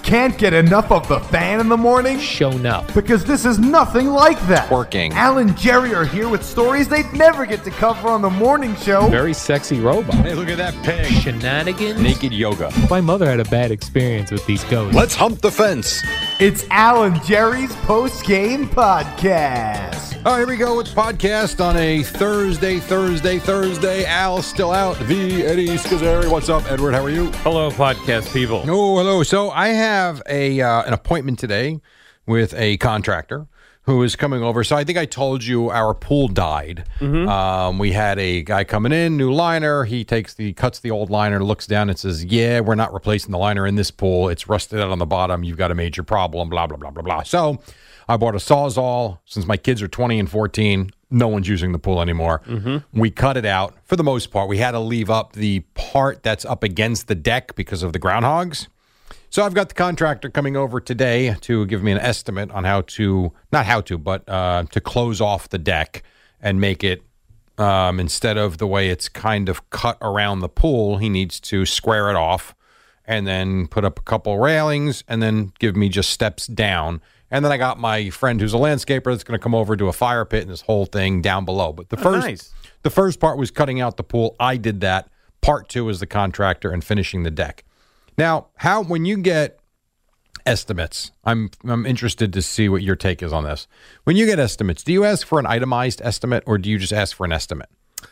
Can't get enough of the fan in the morning? Shown up. Because this is nothing like that. Working. Al and Jerry are here with stories they'd never get to cover on the morning show. Very sexy robot. Hey, look at that pig. Shenanigans. Naked yoga. My mother had a bad experience with these ghosts. Let's hump the fence. It's Al and Jerry's post-game podcast. All right, here we go with podcast on a Thursday. Al's still out. Eddie Scazzeri. What's up, Edward? How are you? Hello, podcast people. Oh, hello. So I have an appointment today with a contractor who is coming over. So I think I told you our pool died. Mm-hmm. We had a guy coming in, new liner. He cuts the old liner, looks down and says, yeah, we're not replacing the liner in this pool. It's rusted out on the bottom. You've got a major problem, blah, blah, blah, blah, blah. So I bought a Sawzall. Since my kids are 20 and 14, no one's using the pool anymore. Mm-hmm. We cut it out. For the most part, we had to leave up the part that's up against the deck because of the groundhogs. So I've got the contractor coming over today to give me an estimate on to close off the deck and make it, instead of the way it's kind of cut around the pool, he needs to square it off and then put up a couple railings and then give me just steps down. And then I got my friend who's a landscaper that's going to come over, do a fire pit and this whole thing down below. But the first part was cutting out the pool. I did that. Part two is the contractor and finishing the deck. Now, when you get estimates, I'm interested to see what your take is on this. When you get estimates, do you ask for an itemized estimate or do you just ask for an estimate?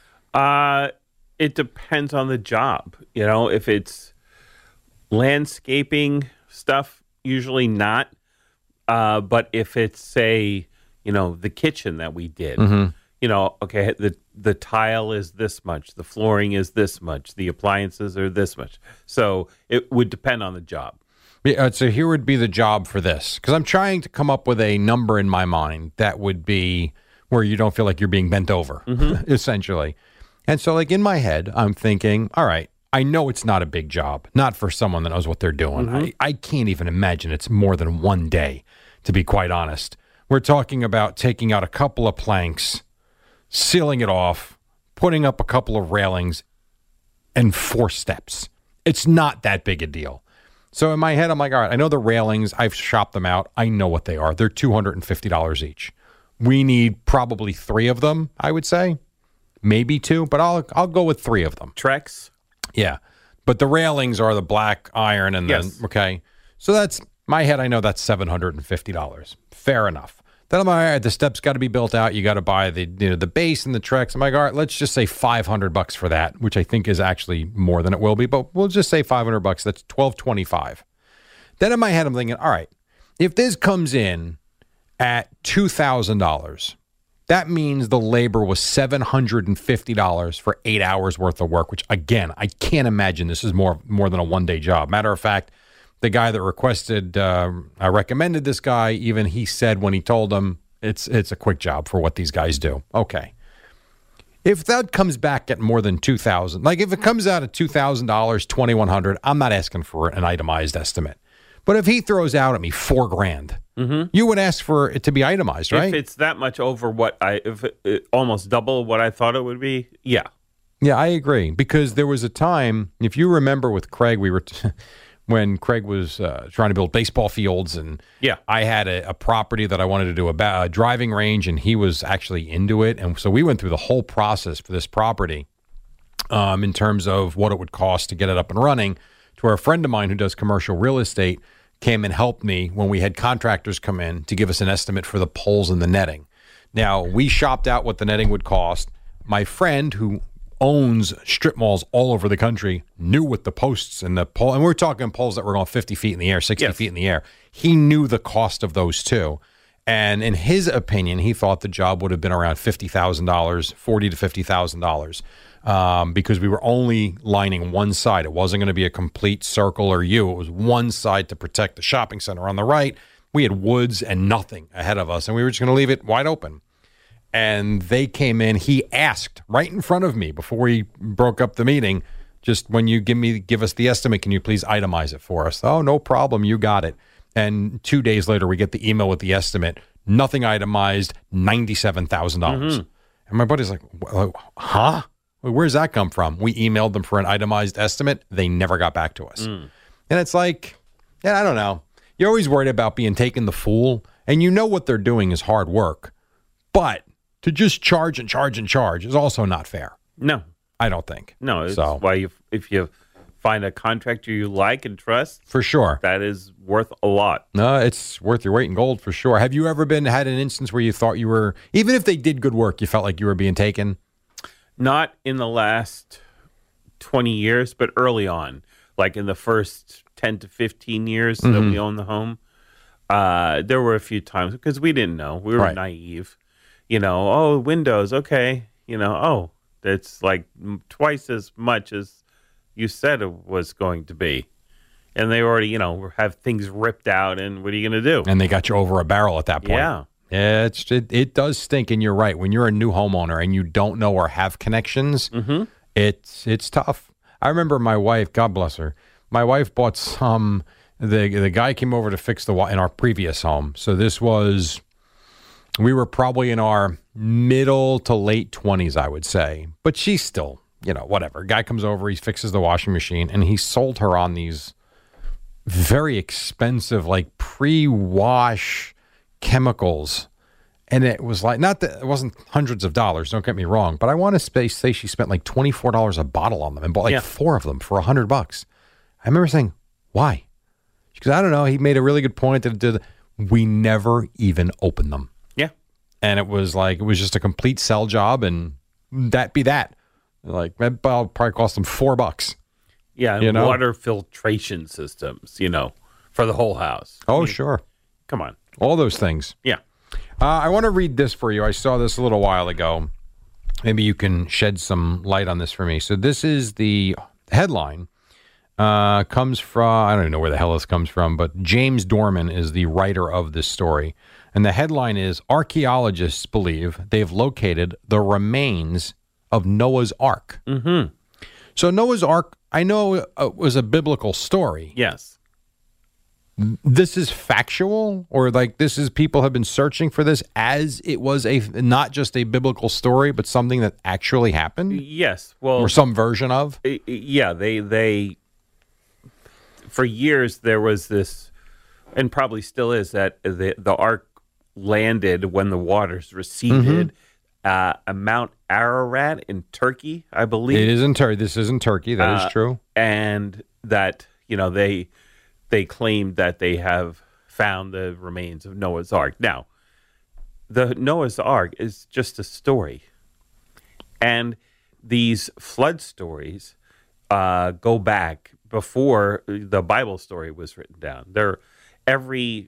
It depends on the job. You know, if it's landscaping stuff, usually not. But if it's, say, the kitchen that we did, okay, the tile is this much, the flooring is this much, the appliances are this much. So it would depend on the job. Yeah, so here would be the job for this, because I'm trying to come up with a number in my mind that would be where you don't feel like you're being bent over, essentially. And so, like, in my head, I'm thinking, all right, I know it's not a big job, not for someone that knows what they're doing. Mm-hmm. I can't even imagine it's more than one day, to be quite honest. We're talking about taking out a couple of planks, sealing it off, putting up a couple of railings, and 4 steps. It's not that big a deal. So in my head, I'm like, all right, I know the railings. I've shopped them out. I know what they are. They're $250 each. We need probably 3 of them, I would say. Maybe 2, but I'll go with 3 of them. Trex? Yeah. But the railings are the black iron and then, okay. So that's, my head, I know that's $750. Fair enough. Then I'm like, all right, the steps got to be built out. You got to buy the base and the Trex. I'm like, all right, let's just say $500 for that, which I think is actually more than it will be, but we'll just say $500. That's $1,225. Then in my head, I'm thinking, all right, if this comes in at $2,000, that means the labor was $750 for 8 hours worth of work, which again, I can't imagine this is more than a one-day job. Matter of fact, the guy that requested, I recommended this guy, even he said when he told him, it's a quick job for what these guys do. Okay. If that comes back at more than $2,000, like if it comes out at $2,000, $2,100, I'm not asking for an itemized estimate. But if he throws out at me $4,000, you would ask for it to be itemized, right? If it's that much over almost double what I thought it would be, yeah. Yeah, I agree. Because there was a time, if you remember with Craig, we were... when Craig was trying to build baseball fields, and I had a property that I wanted to do a driving range, and he was actually into it. And so we went through the whole process for this property in terms of what it would cost to get it up and running, to where a friend of mine who does commercial real estate came and helped me when we had contractors come in to give us an estimate for the poles and the netting. Now, we shopped out what the netting would cost. My friend, who owns strip malls all over the country, knew what the posts and the pole, and we're talking poles that were going 50 feet in the air, 60 feet in the air. He knew the cost of those too. And in his opinion, he thought the job would have been around $50,000, $40,000 to $50,000, because we were only lining one side. It wasn't going to be a complete circle or U. It was one side to protect the shopping center. On the right, we had woods and nothing ahead of us, and we were just going to leave it wide open. And they came in. He asked right in front of me before we broke up the meeting, just when you give us the estimate, can you please itemize it for us? Oh, no problem. You got it. And 2 days later, we get the email with the estimate, nothing itemized, $97,000. And my buddy's like, huh? Where's that come from? We emailed them for an itemized estimate. They never got back to us. And it's like, I don't know. you're always worried about being taken the fool, and you know what they're doing is hard work. But to just charge and charge and charge is also not fair. No. I don't think. No, it's why if you find a contractor you like and trust, for sure, that is worth a lot. No, it's worth your weight in gold for sure. Have you ever had an instance where you thought you were, even if they did good work, you felt like you were being taken? Not in the last 20 years, but early on, like in the first 10 to 15 years that we owned the home, there were a few times because we didn't know. We were naive. Windows, okay. It's like twice as much as you said it was going to be. And they already, have things ripped out, and what are you going to do? And they got you over a barrel at that point. Yeah. Yeah, it does stink, and you're right. When you're a new homeowner and you don't know or have connections, it's tough. I remember my wife, God bless her, my wife bought the guy came over to fix the in our previous home. So we were probably in our middle to late 20s, I would say. But she's still, whatever. Guy comes over, he fixes the washing machine, and he sold her on these very expensive, like pre-wash chemicals. And it was like, not that it wasn't hundreds of dollars, don't get me wrong, but I want to say she spent like $24 a bottle on them and bought like 4 of them for $100. I remember saying, why? Because I don't know. He made a really good point that we never even opened them. And it was just a complete sell job, and that be that. Like, that probably cost them $4. Yeah, and water filtration systems, for the whole house. Oh, sure. Come on. All those things. Yeah. I want to read this for you. I saw this a little while ago. Maybe you can shed some light on this for me. So this is the headline. Comes from, I don't even know where the hell this comes from, but James Dorman is the writer of this story. And the headline is, archaeologists believe they've located the remains of Noah's Ark. Mm-hmm. So Noah's Ark, I know was a biblical story. Yes. This is factual, or like this is people have been searching for this as it was not just a biblical story, but something that actually happened? Yes. Well, or some version of? Yeah, they for years there was this, and probably still is, that the Ark landed when the waters receded at Mount Ararat in Turkey, I believe. It is in Turkey. This is in Turkey. That is true. And that, they claimed that they have found the remains of Noah's Ark. Now, the Noah's Ark is just a story. And these flood stories go back before the Bible story was written down. Every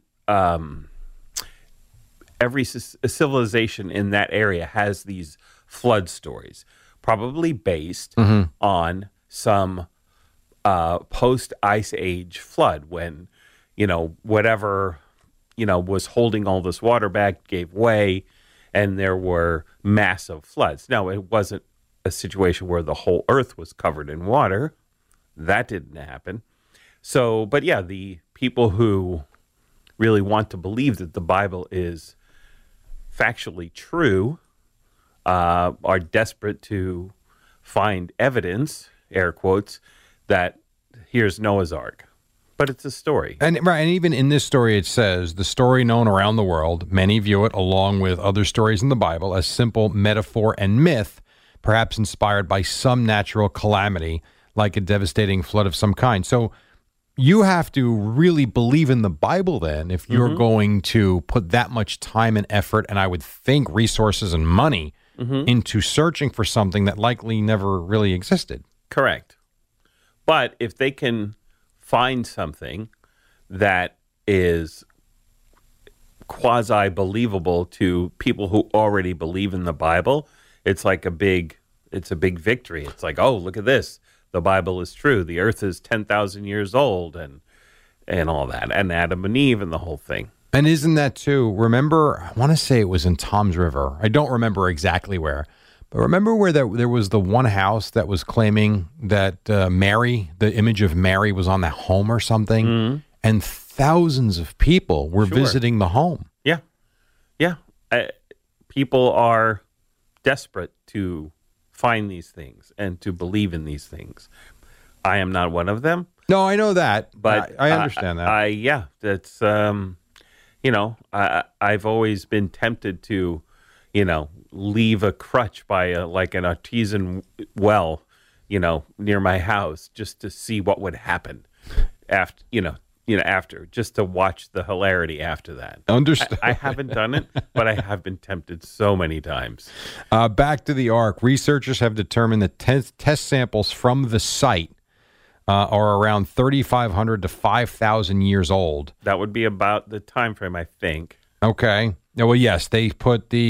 civilization in that area has these flood stories, probably based on some post-Ice Age flood when, whatever, was holding all this water back gave way, and there were massive floods. Now, it wasn't a situation where the whole earth was covered in water. That didn't happen. So, but yeah, the people who really want to believe that the Bible is factually true are desperate to find evidence, air quotes, that here's Noah's Ark. But it's a story. And even in this story, it says, the story known around the world, many view it, along with other stories in the Bible, as simple metaphor and myth, perhaps inspired by some natural calamity, like a devastating flood of some kind. So you have to really believe in the Bible then if you're going to put that much time and effort, and I would think resources and money, into searching for something that likely never really existed. Correct. But if they can find something that is quasi-believable to people who already believe in the Bible, it's a big victory. It's like, oh, look at this. The Bible is true. The earth is 10,000 years old and all that. And Adam and Eve and the whole thing. And isn't that too, remember, I want to say it was in Tom's River. I don't remember exactly where. But remember where there was the one house that was claiming that Mary, the image of Mary was on that home or something? And thousands of people were visiting the home. Yeah. Yeah. People are desperate to find these things and to believe in these things. I am not one of them. No, I know that, But I understand that. Yeah, that's I've always been tempted to, leave a crutch by like an artesian well, near my house just to see what would happen after, just to watch the hilarity after that. Understood. I haven't done it, but I have been tempted so many times. Back to the Ark. Researchers have determined that test samples from the site are around 3,500 to 5,000 years old. That would be about the time frame, I think. Okay. Well, yes, they put the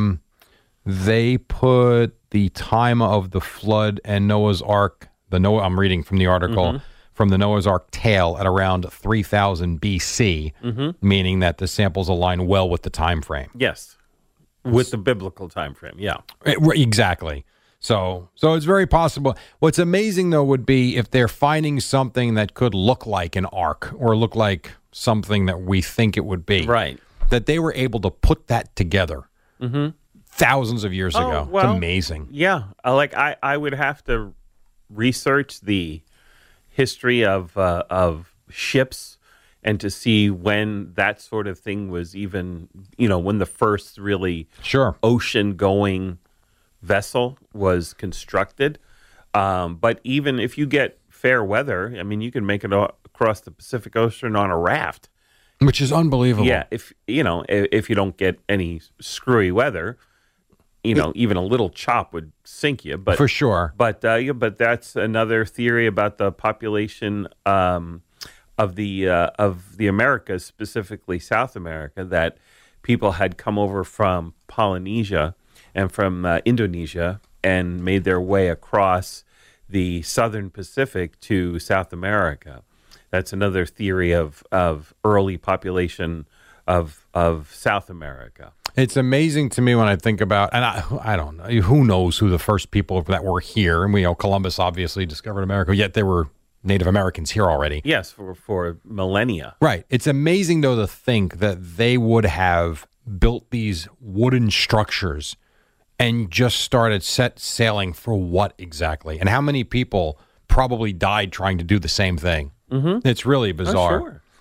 time of the flood and Noah's Ark. I'm reading from the article from the Noah's Ark tale at around 3000 BC, meaning that the samples align well with the time frame. Yes, with the biblical time frame. Yeah, exactly. So it's very possible. What's amazing, though, would be if they're finding something that could look like an ark or look like something that we think it would be. Right. That they were able to put that together thousands of years ago. Well, it's amazing. Yeah. I would have to research the history of ships and to see when that sort of thing was even, when the first really ocean-going vessel was constructed. But even if you get fair weather, I mean, you can make it across the Pacific Ocean on a raft, which is unbelievable. Yeah, if you don't get any screwy weather, even a little chop would sink you. But for sure. But that's another theory about the population of the Americas, specifically South America, that people had come over from Polynesia and from Indonesia and made their way across the southern Pacific to South America. That's another theory of early population of South America. It's amazing to me when I think about, and I don't know, who knows who the first people that were here, and we know Columbus obviously discovered America, yet there were Native Americans here already. Yes, for millennia. Right. It's amazing, though, to think that they would have built these wooden structures and just started set sailing for what exactly? And how many people probably died trying to do the same thing? Mm-hmm. It's really bizarre. Oh, sure.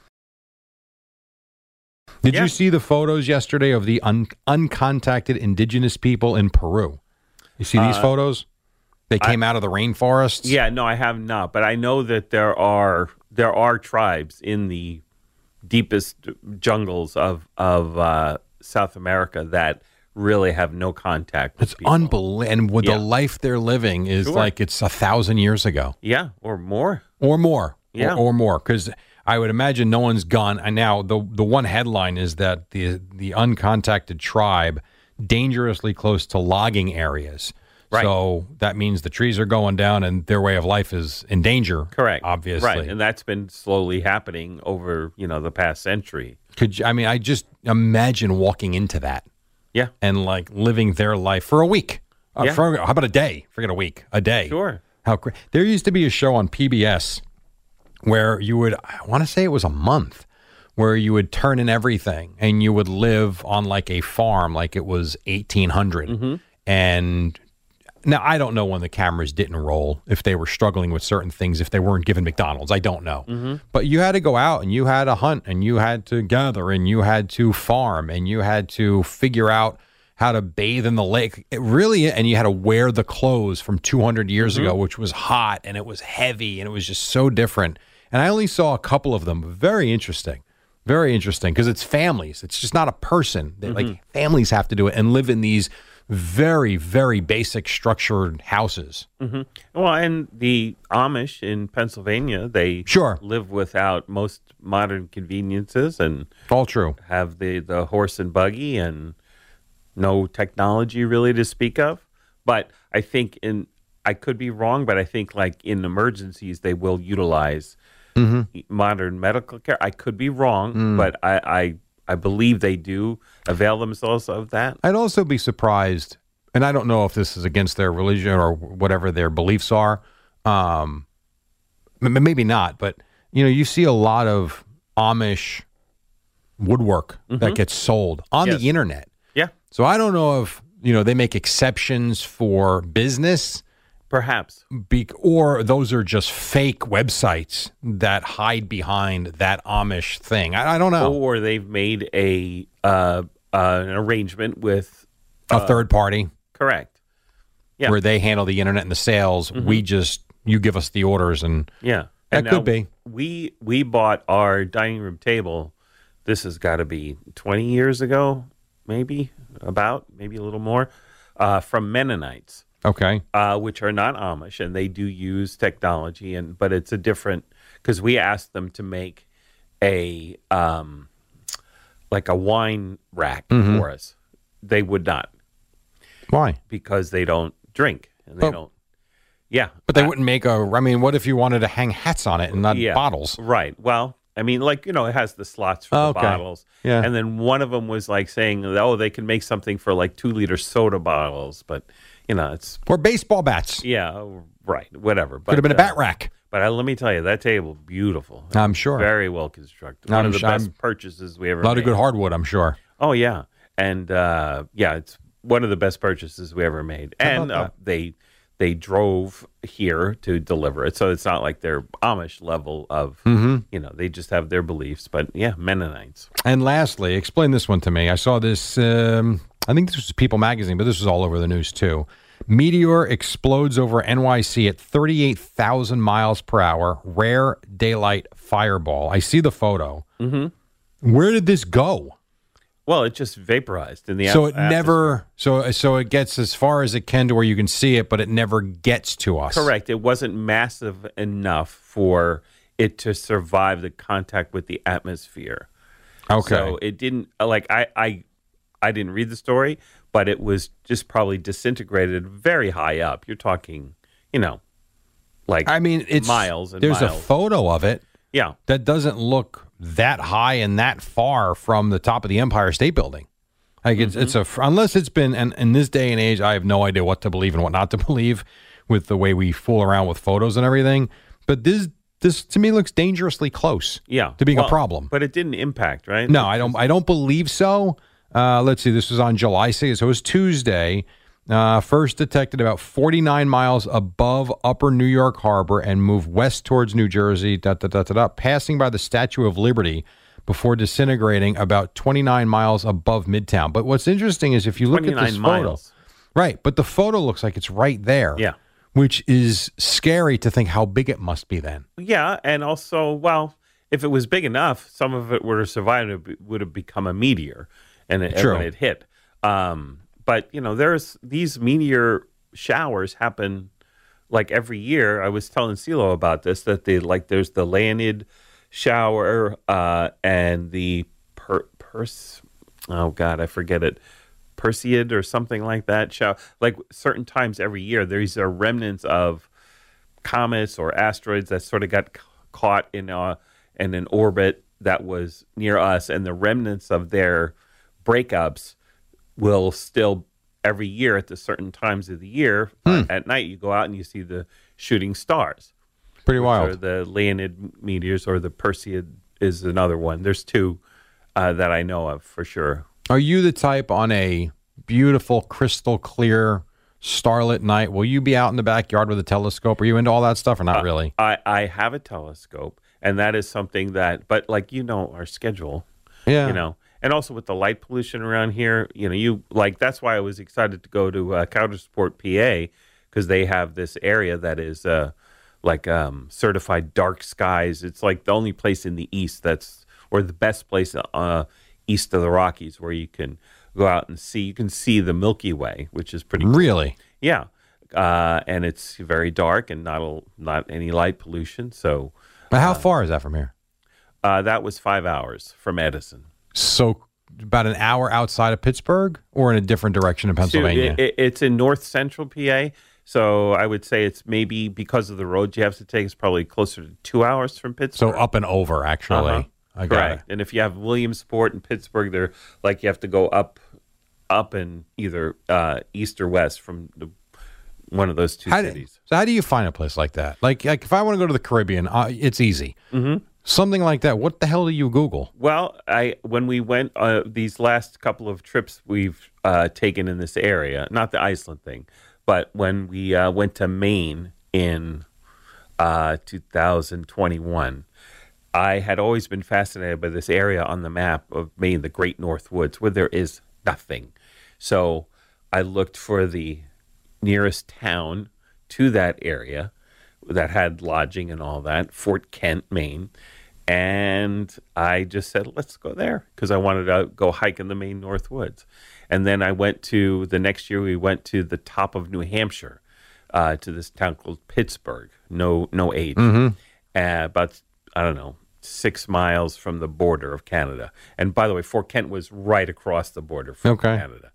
Did you see the photos yesterday of the uncontacted indigenous people in Peru? You see these photos? They came out of the rainforests? Yeah, no, I have not. But I know that there are tribes in the deepest jungles of South America that really have no contact with people. It's unbelievable. And with the life they're living is like it's 1,000 years ago. Yeah, or more. Or more. Yeah. Or more. Because I would imagine no one's gone. And now the one headline is that the uncontacted tribe dangerously close to logging areas. Right. So that means the trees are going down and their way of life is in danger. Correct. Obviously. Right. And that's been slowly happening over, the past century. I just imagine walking into that. Yeah. And like living their life for a week. How about a day? Forget a week. A day. Sure. There used to be a show on PBS where you would, I want to say it was a month, where you would turn in everything and you would live on like a farm like it was 1800. Mm-hmm. And now I don't know when the cameras didn't roll, if they were struggling with certain things, if they weren't given McDonald's. I don't know. Mm-hmm. But you had to go out and you had to hunt and you had to gather and you had to farm and you had to figure out how to bathe in the lake. And you had to wear the clothes from 200 years ago, which was hot and it was heavy and it was just so different. And I only saw a couple of them. Very interesting. Very interesting because it's families. It's just not a person. Like families have to do it and live in these very, very basic structured houses. Mm-hmm. Well, and the Amish in Pennsylvania, they live without most modern conveniences and all true. Have the horse and buggy and no technology really to speak of. But I think I could be wrong, but I think like in emergencies, they will utilize modern medical care. I could be wrong, but I believe they do avail themselves of that. I'd also be surprised, and I don't know if this is against their religion or whatever their beliefs are. Maybe not, but you see a lot of Amish woodwork that gets sold on the internet. Yeah. So I don't know if they make exceptions for business Perhaps. Or those are just fake websites that hide behind that Amish thing. I don't know. Or they've made an arrangement with A third party. Correct. Yeah. Where they handle the internet and the sales. You give us the orders and yeah. That could be. We bought our dining room table. This has got to be 20 years ago, maybe a little more, from Mennonites. Okay. Which are not Amish, and they do use technology, but it's a different, because we asked them to make a like a wine rack for us. They would not. Why? Because they don't drink and they don't. Yeah, but they wouldn't make what if you wanted to hang hats on it and not bottles? Right. Well, it has the slots for the bottles. Yeah. And then one of them was like saying, oh, they can make something for like 2-liter soda bottles, but it's or baseball bats. Yeah, right. Whatever. But, could have been a bat rack. But let me tell you, that table, beautiful. I'm sure. Very well constructed. One of the best purchases we ever made. A lot of good hardwood, I'm sure. Oh, yeah. And, it's one of the best purchases we ever made. And they drove here to deliver it. So it's not like they're Amish level of, they just have their beliefs. But, yeah, Mennonites. And lastly, explain this one to me. I saw this, I think this was People Magazine, but this was all over the news too. Meteor explodes over NYC at 38,000 miles per hour. Rare daylight fireball. I see the photo. Mm-hmm. Where did this go? Well, it just vaporized in the atmosphere. So it never, so it gets as far as it can to where you can see it, but it never gets to us. Correct. It wasn't massive enough for it to survive the contact with the atmosphere. Okay. So it didn't, I didn't read the story, but it was just probably disintegrated very high up. You're talking, it's miles and there's miles. A photo of it. Yeah. That doesn't look that high and that far from the top of the Empire State Building. Unless it's been, and in this day and age, I have no idea what to believe and what not to believe with the way we fool around with photos and everything. But this to me looks dangerously close. To being a problem. But it didn't impact, right? No, I don't believe so. Let's see. This was on July 6th. So it was Tuesday. First detected about 49 miles above Upper New York Harbor and moved west towards New Jersey, passing by the Statue of Liberty before disintegrating about 29 miles above Midtown. But what's interesting is if you look at this photo, right? But the photo looks like it's right there. Yeah. Which is scary to think how big it must be then. Yeah, and also, well, if it was big enough, some of it would have survived. It would have become a meteor, and when it hit. But there's these meteor showers happen like every year. I was telling CeeLo about this, that there's the Leonid shower and the I forget it. Perseid or something like that. Like certain times every year, these are remnants of comets or asteroids that sort of got caught in an orbit that was near us, and the remnants of their breakups will still every year at the certain times of the year at night you go out and you see the shooting stars. Pretty wild. Or the Leonid meteors, or the Perseid is another one. There's two that I know of for sure. Are you the type on a beautiful, crystal clear, starlit night? Will you be out in the backyard with a telescope? Are you into all that stuff or not really? I have a telescope, and that is something that, but our schedule, and also with the light pollution around here, that's why I was excited to go to Countersport, PA, because they have this area that is certified dark skies. It's like the only place in the East or the best place east of the Rockies where you can go out and you can see the Milky Way, which is pretty cool. Really? Yeah. And it's very dark and not any light pollution. So, but how far is that from here? That was 5 hours from Edison. So about an hour outside of Pittsburgh, or in a different direction in Pennsylvania? It's in north central PA. So I would say it's maybe because of the roads you have to take, it's probably closer to 2 hours from Pittsburgh. So up and over, actually. Uh-huh. I got Correct. it. And if you have Williamsport and Pittsburgh, they're you have to go up and either east or west from one of those two cities. So how do you find a place like that? Like if I want to go to the Caribbean, it's easy. Mm-hmm. Something like that. What the hell do you Google? Well, when we went these last couple of trips we've taken in this area, not the Iceland thing, But when we went to Maine in 2021, I had always been fascinated by this area on the map of Maine, the Great North Woods, where there is nothing. So I looked for the nearest town to that area that had lodging and all that, Fort Kent, Maine. And I just said, let's go there because I wanted to go hike in the Maine North Woods. And then I went to, the next year we went to the top of New Hampshire, to this town called Pittsburgh, no age, about, I don't know, 6 miles from the border of Canada. And by the way, Fort Kent was right across the border from Canada.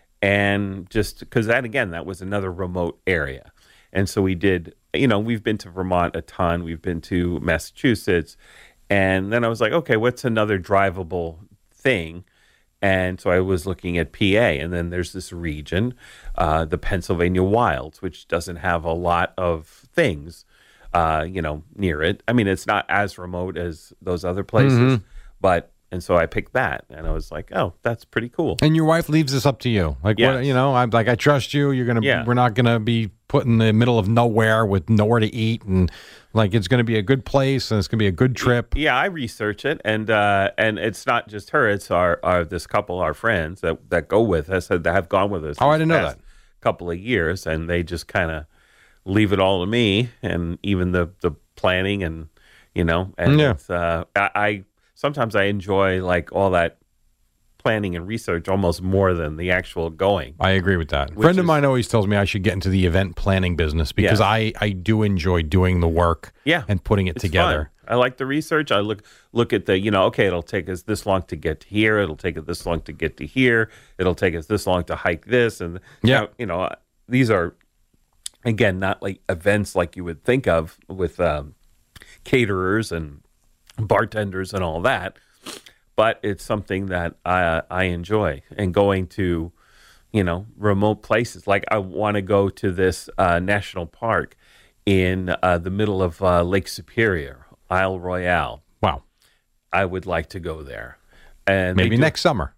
And just because that was another remote area. And so we did, we've been to Vermont a ton. We've been to Massachusetts. And then I was like, okay, what's another drivable thing? And so I was looking at PA. And then there's this region, the Pennsylvania Wilds, which doesn't have a lot of things, near it. I mean, it's not as remote as those other places, and so I picked that, and I was like, "Oh, that's pretty cool." And your wife leaves this up to you, like, what, I'm like, I trust you. You're gonna, we're not gonna be put in the middle of nowhere with nowhere to eat, and like it's gonna be a good place, and it's gonna be a good trip. Yeah, I research it, and it's not just her; it's our this couple, our friends that go with us, that have gone with us. Oh, I didn't know that. Couple of years, and they just kind of leave it all to me, and even the planning, and it's, I sometimes I enjoy like all that planning and research almost more than the actual going. I agree with that. A friend of mine always tells me I should get into the event planning business because I do enjoy doing the work and putting it together. Fun. I like the research. I look at the, okay, it'll take us this long to get to here. It'll take us this long to get to here. It'll take us this long to hike this. And, these are, again, not like events like you would think of with caterers and bartenders and all that, but it's something that I enjoy. And going to, remote places. Like I want to go to this national park in the middle of Lake Superior, Isle Royale. Wow. I would like to go there. And maybe next summer.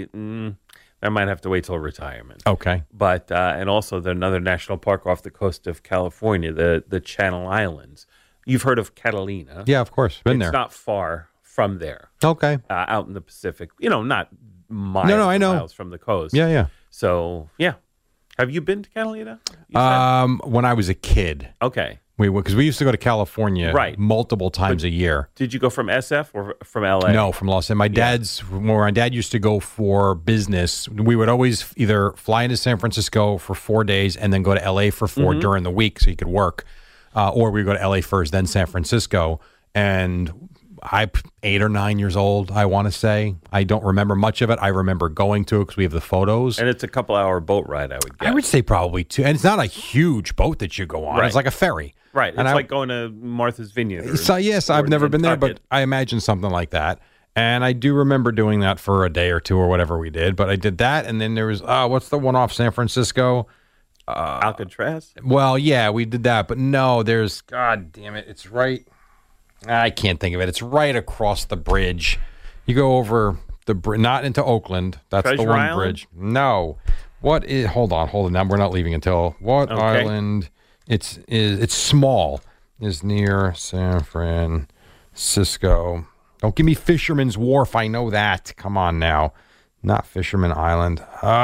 I might have to wait till retirement. Okay. But and also there's another national park off the coast of California, the Channel Islands. You've heard of Catalina. Yeah, of course. Been there. It's not far from there. Okay. Out in the Pacific. Not miles, I know. miles from the coast. Yeah. So, yeah. Have you been to Catalina? When I was a kid. Okay. Because we used to go to California multiple times a year. Did you go from SF or from LA? No, from Los Angeles. Where my dad used to go for business, we would always either fly into San Francisco for 4 days and then go to LA for 4 during the week so he could work. Or we would go to LA first, then San Francisco. And I'm 8 or 9 years old, I want to say. I don't remember much of it. I remember going to it because we have the photos. And it's a couple-hour boat ride, I would guess. I would say probably 2. And it's not a huge boat that you go on. Right. It's like a ferry. Right. It's like going to Martha's Vineyard. So, yes, I've never been there, but I imagine something like that. And I do remember doing that for a day or two or whatever we did. But I did that, and then there was, what's the one off San Francisco? Alcatraz? Well, yeah, we did that. But no, there's, God damn it, it's right. I can't think of it. It's right across the bridge. You go over the bridge, not into Oakland. That's Treasure the one Island? bridge. No. What is, hold on. Now we're not leaving until, what island? It's small, is near San Francisco. Don't give me Fisherman's Wharf. I know that. Come on now. Not Fisherman Island.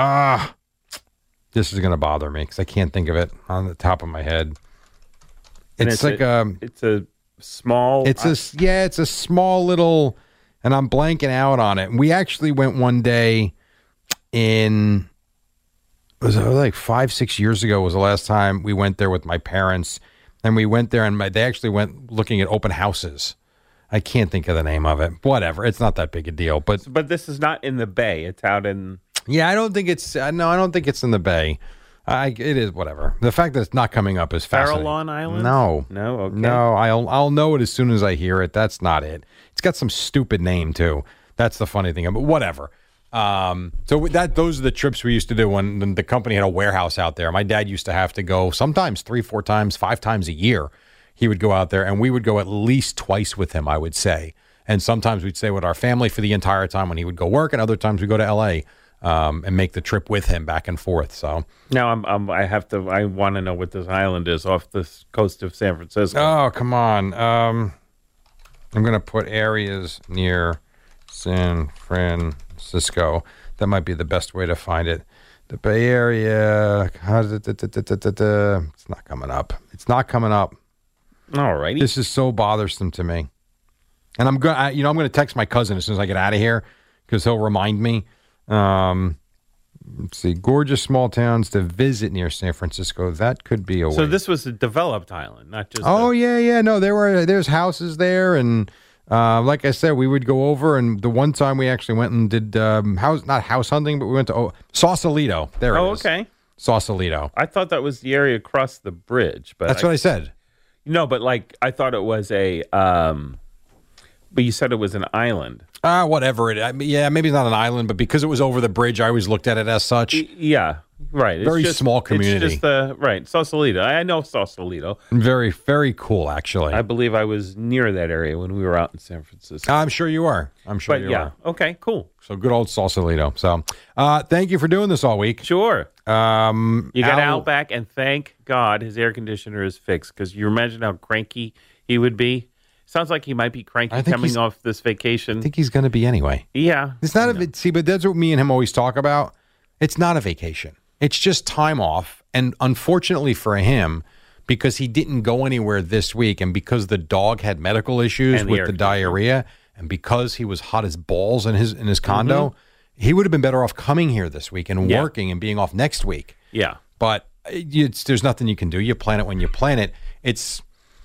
This is going to bother me because I can't think of it on the top of my head. It's like it's a small. It's a small little, and I'm blanking out on it. We actually went one day in, was it like 5-6 years ago was the last time we went there with my parents, and we went there and they actually went looking at open houses. I can't think of the name of it. Whatever, it's not that big a deal. But this is not in the bay. It's out in. Yeah, I don't think it's. No, I don't think it's in the bay. It is whatever. The fact that it's not coming up is fascinating. Farallon Island? No. Okay. No, I'll know it as soon as I hear it. That's not it. It's got some stupid name too. That's the funny thing. But whatever. So those are the trips we used to do when the company had a warehouse out there. My dad used to have to go sometimes 3, 4 times, 5 times a year. He would go out there, and we would go at least twice with him, I would say. And sometimes we'd stay with our family for the entire time when he would go work, and other times we'd go to L.A. and make the trip with him back and forth. So Now I want to know what this island is off the coast of San Francisco. oh, come on. I'm going to put areas near San Francisco. That might be the best way to find it. The Bay Area. It's not coming up. It's not coming up. All righty. This is so bothersome to me. And I'm going to text my cousin as soon as I get out of here because he'll remind me. Let's see. Gorgeous small towns to visit near San Francisco. That could be a way. So this was a developed island, not just. Oh, yeah. No, there's houses there. And like I said, we would go over. And the one time we actually went and did not house hunting, but we went to Sausalito. There it is. Oh, okay. Sausalito. I thought that was the area across the bridge, but That's what I said. No, but like I thought it was a. But you said it was an island. Whatever it. Yeah, maybe it's not an island, but because it was over the bridge, I always looked at it as such. Yeah, right. It's Very small community. It's just right Sausalito. I know Sausalito. Very, very cool, actually. I believe I was near that area when we were out in San Francisco. I'm sure you are. But yeah, okay, cool. So good old Sausalito. So thank you for doing this all week. Sure. You got Al Al back, and thank God his air conditioner is fixed. Because you imagine how cranky he would be. Sounds like he might be cranky coming off this vacation. I think he's going to be anyway. Yeah. It's not but that's what me and him always talk about. It's not a vacation. It's just time off. And unfortunately for him, because he didn't go anywhere this week, and because the dog had medical issues with the diarrhea, and because he was hot as balls in his condo, he would have been better off coming here this week and working and being off next week. Yeah. But there's nothing you can do. You plan it when you plan it. It's,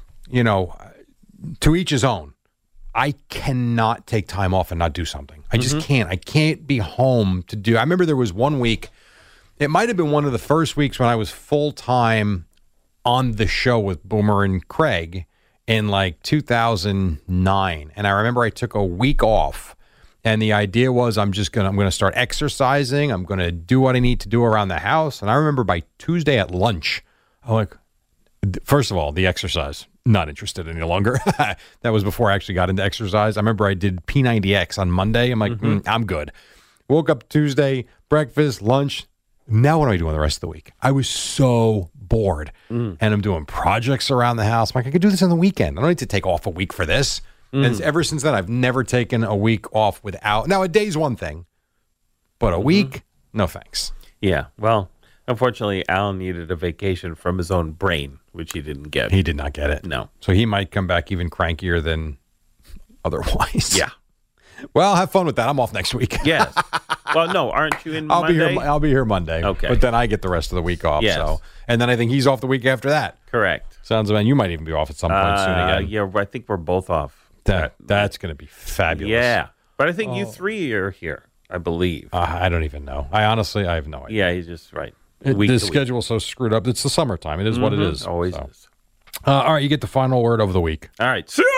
to each his own. I cannot take time off and not do something. I just can't. I can't be home to do. I remember there was one week, it might have been one of the first weeks when I was full-time on the show with Boomer and Craig in like 2009. And I remember I took a week off, and the idea was I'm going to start exercising. I'm going to do what I need to do around the house. And I remember by Tuesday at lunch, I'm like, first of all, the exercise, not interested any longer. That was before I actually got into exercise. I remember I did P90X on Monday. I'm like, I'm good. Woke up Tuesday, breakfast, lunch. Now what am I doing the rest of the week? I was so bored. And I'm doing projects around the house. I'm like, I could do this on the weekend. I don't need to take off a week for this. And ever since then, I've never taken a week off without. Now, a day's one thing, but a week, no thanks. Yeah. Well, unfortunately, Al needed a vacation from his own brain, which he didn't get. He did not get it. No. So he might come back even crankier than otherwise. Yeah. Well, have fun with that. I'm off next week. Yes. Well, no, aren't you in Monday? I'll be here Monday. Okay. But then I get the rest of the week off. Yes. So, and then I think he's off the week after that. Correct. Sounds like you might even be off at some point soon again. Yeah, I think we're both off. That's going to be fabulous. Yeah. But I think you three are here, I believe. I don't even know. I have no idea. Yeah, he's just right. The schedule's so screwed up. It's the summertime. It is what it is. Always so. is. All right, you get the final word of the week. All right. See you